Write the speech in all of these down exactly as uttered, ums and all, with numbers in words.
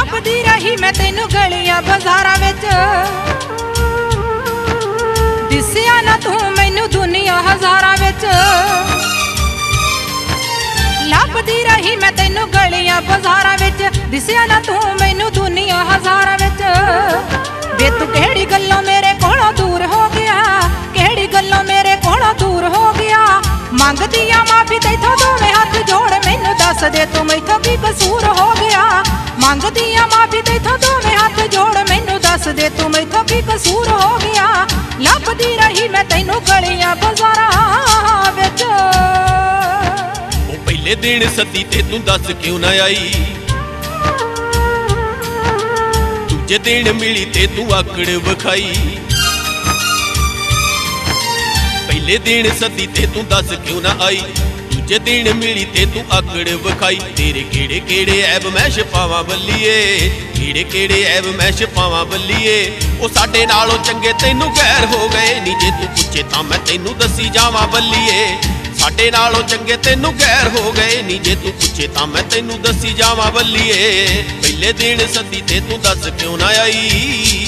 ਲੱਭਦੀ ਰਹੀ ਮੈਂ ਤੈਨੂੰ ਗਲੀਆਂ ਬਾਜ਼ਾਰਾਂ ਵਿੱਚ, ਦਿਸਿਆ ਨਾ ਤੂੰ ਮੈਨੂੰ ਦੁਨੀਆ ਹਜ਼ਾਰਾਂ ਵਿੱਚ। ਲੱਭਦੀ ਰਹੀ ਮੈਂ ਤੈਨੂੰ ਗਲੀਆਂ ਬਾਜ਼ਾਰਾਂ ਵਿੱਚ, ਦਿਸਿਆ ਨਾ ਤੂੰ ਮੈਨੂੰ ਦੁਨੀਆ ਹਜ਼ਾਰਾਂ ਵਿੱਚ। ਵੇ ਤੂੰ ਕਿਹੜੀ ਗੱਲੋਂ ਮੇਰੇ ਕੋਲੋਂ ਦੂਰ ਹੋ ਗਿਆ, ਕਿਹੜੀ ਗੱਲੋਂ ਮੇਰੇ ਕੋਲੋਂ ਦੂਰ ਹੋ ਗਿਆ। ਮੰਗਦੀ ਆ ਮਾਫੀ ਤੈਥੋਂ ਦੋਵੇਂ ਹੱਥ ਜੋੜ, ਮੈਨੂੰ ਦੱਸ ਦੇ ਤੂੰ ਮੈਥੋਂ ਕੀ ਕਸੂਰ ਹੋ ਗਿਆ। ਮੰਗਦੀ ਆ ਮਾਫੀ ਤੈਥੋਂ ਦੋਵੇਂ ਹੱਥ ਜੋੜ, ਮੈਨੂੰ ਦੱਸ ਦੇ ਤੂੰ ਮੈਥੋਂ ਕੀ ਕਸੂਰ ਹੋ ਗਿਆ। ਲੱਭਦੀ ਰਹੀ ਮੈਂ ਤੈਨੂੰ ਗਲੀਆਂ ਬਾਜ਼ਾਰਾਂ ਵਿੱਚ। ਉਹ ਪਹਿਲੇ ਦਿਨ ਸੱਦੀ ਤੇ ਤੂੰ ਦੱਸ ਕਿਉਂ ਨਾ ਆਈ, ਦੂਜੇ ਦਿਨ ਮਿਲੀ ਤੇ ਤੂੰ ਆਕੜ ਵਿਖਾਈ। ਪਹਿਲੇ ਦਿਨ ਸੱਦੀ ਤੇ ਤੂੰ ਦੱਸ ਕਿਉਂ ਨਾ ਆਈ, ਦੂਜੇ ਦਿਨ ਮਿਲੀ ਤੇ ਤੂੰ ਆਕੜ ਵਿਖਾਈ। ਤੇਰੇ ਕਿਹੜੇ ਕਿਹੜੇ ਐਬ ਮੈਂ ਛਪਾਵਾਂ ਬੱਲੀਏ, ਕਿਹੜੇ ਕਿਹੜੇ ਐਬ ਮੈਂ ਛਪਾਵਾਂ ਬੱਲੀਏ। ਉਹ ਸਾਡੇ ਨਾਲੋਂ ਚੰਗੇ ਤੈਨੂੰ ਗੈਰ ਹੋ ਗਏ ਨੀ, ਜੇ ਤੂੰ ਪੁੱਛੇ ਤਾਂ ਮੈਂ ਤੈਨੂੰ ਦੱਸੀ ਜਾਵਾਂ ਬੱਲੀਏ। ਸਾਡੇ ਨਾਲੋਂ ਚੰਗੇ ਤੈਨੂੰ ਗੈਰ ਹੋ ਗਏ ਨੀ, ਜੇ ਤੂੰ ਪੁੱਛੇ ਤਾਂ ਮੈਂ ਤੈਨੂੰ ਦੱਸੀ ਜਾਵਾਂ ਬੱਲੀਏ। ਪਹਿਲੇ ਦਿਨ ਸੱਦੀ ਤੇ ਤੂੰ ਦੱਸ ਕਿਉਂ ਨਾ ਆਈ।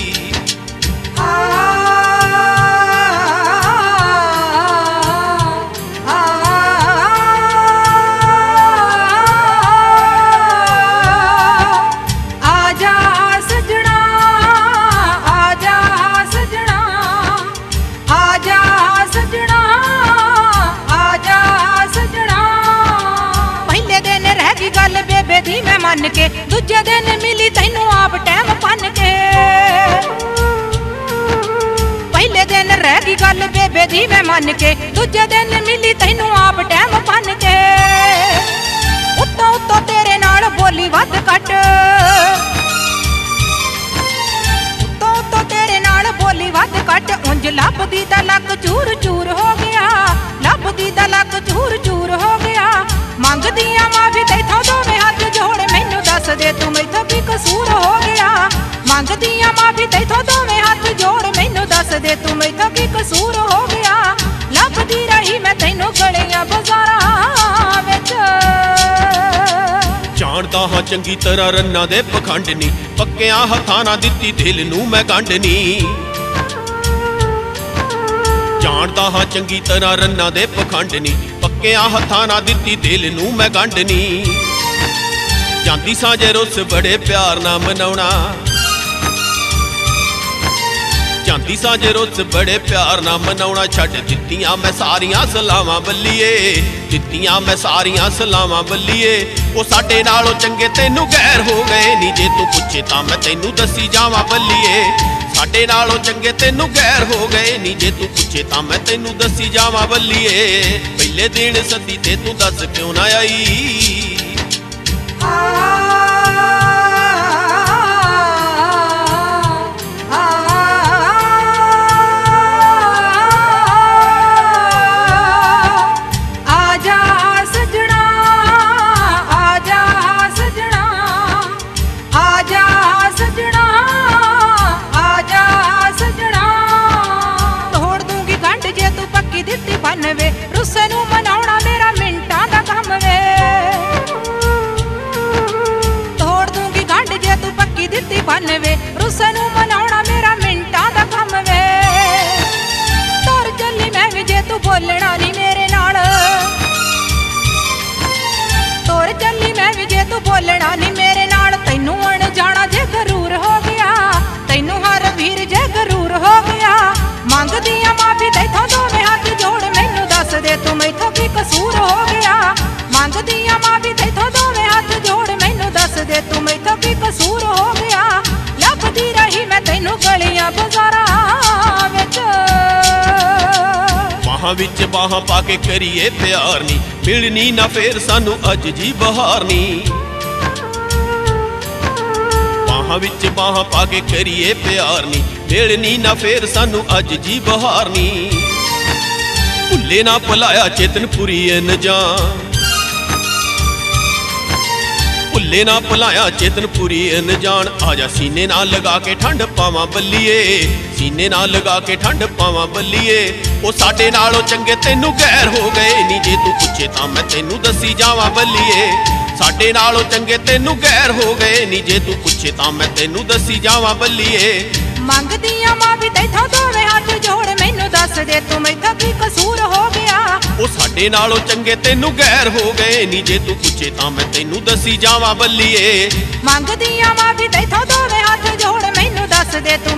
ਮੰਨ ਕੇ ਦੂਜੇ ਦਿਨ ਮਿਲੀ ਤੈਨੂੰ ਆਪ ਟਾਈਮ ਪੰਨ ਕੇ। ਪਹਿਲੇ ਦਿਨ ਰਹਿ ਗਈ ਗੱਲ ਬੇਬੇ ਦੀ ਮੈਂ ਮੰਨ ਕੇ, ਦੂਜੇ ਦਿਨ ਮਿਲੀ ਤੈਨੂੰ ਆਪ ਟਾਈਮ ਪੰਨ ਕੇ। ਉੱਤੋਂ ਉੱਤੋਂ ਤੇਰੇ ਨਾਲ ਬੋਲੀ ਵੱਧ ਘੱਟ, ਉੱਤੋਂ ਉੱਤੋਂ ਤੇਰੇ ਨਾਲ ਬੋਲੀ ਵੱਧ ਘੱਟ। ਉਂਝ ਲੱਭਦੀ ਤਾਂ ਲੱਕ ਚੂਰ ਚੂਰ ਹੋ ਗਿਆ, ਲੱਭਦੀ ਤਾਂ ਲੱਕ ਚੂਰ ਚੂਰ ਹੋ ਗਿਆ। ਮੰਗਦੀ ਆ ਮਾਫੀ ਤੈਥੋਂ ਦੋਵੇਂ ਹੱਥ ਜੋੜ, ਮੈਨੂੰ ਦੱਸ ਦੇ ਤੂੰ ਮੈਥੋਂ ਕੀ ਕਸੂਰ ਹੋ ਗਿਆ। ਮੰਗਦੀ ਆ ਮਾਫੀ ਤੈਥੋਂ ਦੋਵੇਂ ਹੱਥ ਜੋੜ, ਮੈਨੂੰ ਦੱਸ ਦੇ ਤੂੰ ਮੈਥੋਂ ਕੀ ਕਸੂਰ ਹੋ ਗਿਆ। ਲੱਭਦੀ ਰਹੀ ਮੈਂ ਤੈਨੂੰ ਗਲੀਆਂ ਬਾਜ਼ਾਰਾਂ ਵਿੱਚ। ਜਾਣਦਾ ਹਾਂ ਚੰਗੀ ਤਰ੍ਹਾਂ ਰੰਨਾਂ ਦੇ ਪਖੰਡ ਨੀ, ਪੱਕਿਆਂ ਹੱਥਾਂ ਨਾਲ ਦਿੱਤੀ ਦਿਲ ਨੂੰ ਮੈਂ ਗੰਢ ਨੀ। ਜਾਣਦਾ ਹਾਂ ਚੰਗੀ ਤਰ੍ਹਾਂ ਰੰਨਾਂ ਦੇ ਪਖੰਡ ਨੀ, ਪੱਕਿਆਂ ਹੱਥਾਂ ਨਾਲ ਦਿੱਤੀ ਦਿਲ ਨੂੰ ਮੈਂ ਗੰਢ ਨੀ। ਜਾਂਦੀ ਸਾਂ ਜੇ ਰੁੱਸ ਬੜੇ ਪਿਆਰ ਨਾਲ ਮਨਾਉਣਾ, ਜਾਂਦੀ ਸਾਂ ਜੇ ਰੁੱਸ ਬੜੇ ਪਿਆਰ ਨਾਲ ਮਨਾਉਣਾ। ਛੱਡ ਦਿੱਤੀਆਂ ਮੈਂ ਸਾਰੀਆਂ ਸਲਾਵਾਂ ਬੱਲੀਏ, ਦਿੱਤੀਆਂ ਮੈਂ ਸਾਰੀਆਂ ਸਲਾਵਾਂ ਬੱਲੀਏ। ਉਹ ਸਾਡੇ ਨਾਲੋਂ ਚੰਗੇ ਤੈਨੂੰ ਗੈਰ ਹੋ ਗਏ ਨੀ, ਜੇ ਤੂੰ ਪੁੱਛੇ ਤਾਂ ਮੈਂ ਤੈਨੂੰ ਦੱਸੀ ਜਾਵਾਂ ਬੱਲੀਏ। ਸਾਡੇ ਨਾਲੋਂ ਚੰਗੇ ਤੈਨੂੰ ਗੈਰ ਹੋ ਗਏ ਨੀ, ਜੇ ਤੂੰ ਪੁੱਛੇ ਤਾਂ ਮੈਂ ਤੈਨੂੰ ਦੱਸੀ ਜਾਵਾਂ ਬੱਲੀਏ। ਪਹਿਲੇ ਦਿਨ ਸੱਦੀ ਤੇ ਤੂੰ ਦੱਸ ਕਿਉਂ ਨਾ ਆਈ। ਰੁੱਸੇ ਨੂੰ ਮਨਾਉਣਾ ਮੇਰਾ ਮਿੰਟਾਂ ਦਾ ਕੰਮ ਵੇ, ਤੋੜ ਦੂੰਗੀ ਗੰਢ ਜੇ ਤੂੰ ਪੱਕੀ ਦਿੱਤੀ ਬੰਨ ਵੇ। ਰੁੱਸੇ ਨੂੰ ਮਨਾਉਣਾ ਮੇਰਾ ਮਿੰਟਾਂ ਦਾ ਕੰਮ ਵੇ। ਤੁਰ ਚੱਲੀ ਮੈਂ ਵੀ ਜੇ ਤੂੰ ਬੋਲਣਾ ਨੀ ਮੇਰੇ ਨਾਲ, ਤੁਰ ਚੱਲੀ ਮੈਂ ਵੀ ਜੇ ਤੂੰ ਬੋਲਣਾ ਨੀ ਮੇਰੇ ਨਾਲ। ਤੈਨੂੰ ਅਣ ਜਾਣਾ ਜੇ ਗਰੂਰ ਹੋ ਗਿਆ, ਤੈਨੂੰ ਹਰ ਵੀਰ ਜੇ ਗਰੂਰ ਹੋ ਗਿਆ। ਮੰਗਦੀ ਆ ਮਾਫੀ ਤੈਥੋਂ ਦੋਵੇਂ ਹੱਥ ਜੋੜ, ਮੈਨੂੰ ਦੱਸ ਦੇ ਤੂੰ ਮੈਥੋਂ ਕੀ ਕਸੂਰ ਹੋ ਗਿਆ। ਮੰਗਦੀ ਆ ਮਾਫੀ ਤੈਥੋਂ ਦੋਵੇਂ ਹੱਥ ਜੋੜ, ਮੈਨੂੰ ਦੱਸ ਦੇ ਤੂੰ ਮੈਥੋਂ ਕੀ ਕਸੂਰ ਹੋ ਗਿਆ। ਲੱਭਦੀ ਰਹੀ ਮੈਂ ਤੈਨੂੰ ਗਲੀਆਂ ਬਾਜ਼ਾਰਾਂ ਵਿੱਚ। ਬਾਹਾਂ ਵਿੱਚ ਬਾਹਾਂ ਪਾ ਕੇ ਕਰੀਏ ਪਿਆਰ ਨੀ, ਮਿਲਣੀ ਨਾ ਫੇਰ ਸਾਨੂੰ ਅੱਜ ਜੀ ਬਹਾਰ ਨੀ। ਬਾਹਾਂ ਵਿੱਚ ਬਾਹਾਂ ਪਾ ਕੇ ਕਰੀਏ ਪਿਆਰ ਨੀ, ਮਿਲਣੀ ਨਾ ਫੇਰ ਸਾਨੂੰ ਅੱਜ ਜੀ ਬਹਾਰ ਨੀ। ਭੁੱਲੇ ਨਾ ਭੁਲਾਇਆ ਚੇਤਨਪੁਰੀ ਅਨਜਾਨ, ਭੁੱਲੇ ਨਾ ਭੁਲਾਇਆ ਚੇਤਨਪੁਰੀ ਅਨਜਾਨ। ਆਜਾ ਸੀਨੇ ਨਾਲ ਲਗਾ ਕੇ ਠੰਡ ਪਾਵਾਂ ਬੱਲੀਏ, ਸੀਨੇ ਨਾਲ ਲਗਾ ਕੇ ਠੰਡ ਪਾਵਾਂ ਬੱਲੀਏ। ਉਹ ਸਾਡੇ ਨਾਲੋਂ ਚੰਗੇ ਤੈਨੂੰ ਗੈਰ ਹੋ ਗਏ ਨੀ, ਜੇ ਤੂੰ ਪੁੱਛੇ ਤਾਂ ਮੈਂ ਤੈਨੂੰ ਦੱਸੀ ਜਾਵਾਂ ਬੱਲੀਏ। ਸਾਡੇ ਨਾਲੋਂ ਚੰਗੇ ਤੈਨੂੰ ਗੈਰ ਹੋ ਗਏ ਨੀ, ਜੇ ਤੂੰ ਪੁੱਛੇ ਤਾਂ ਮੈਂ ਤੈਨੂੰ ਦੱਸੀ ਜਾਵਾਂ ਬੱਲੀਏ। ਮੰਗਦੀਆਂ ਮਾਫੀ ਤੈਥੋਂ ਦੋਵੇਂ ਹੱਥ ਜੋੜ, ਮੈਨੂੰ ਦੱਸ ਦੇ ਤੂੰ ਮੈਥੋਂ ਕੀ ਕਸੂਰ ਹੋ ਗਿਆ। ਉਹ ਸਾਡੇ ਨਾਲੋਂ ਚੰਗੇ ਤੈਨੂੰ ਗੈਰ ਹੋ ਗਏ ਨੀ, ਜੇ ਤੂੰ ਪੁੱਛੇ ਤਾਂ ਮੈਂ ਤੈਨੂੰ ਦੱਸੀ ਜਾਵਾਂ ਬੱਲੀਏ। ਮੰਗਦੀਆਂ ਮਾਫੀ ਤੈਥੋਂ ਦੋਵੇਂ ਹੱਥ ਜੋੜ, ਮੈਨੂੰ ਦੱਸ ਦੇ ਤੂੰ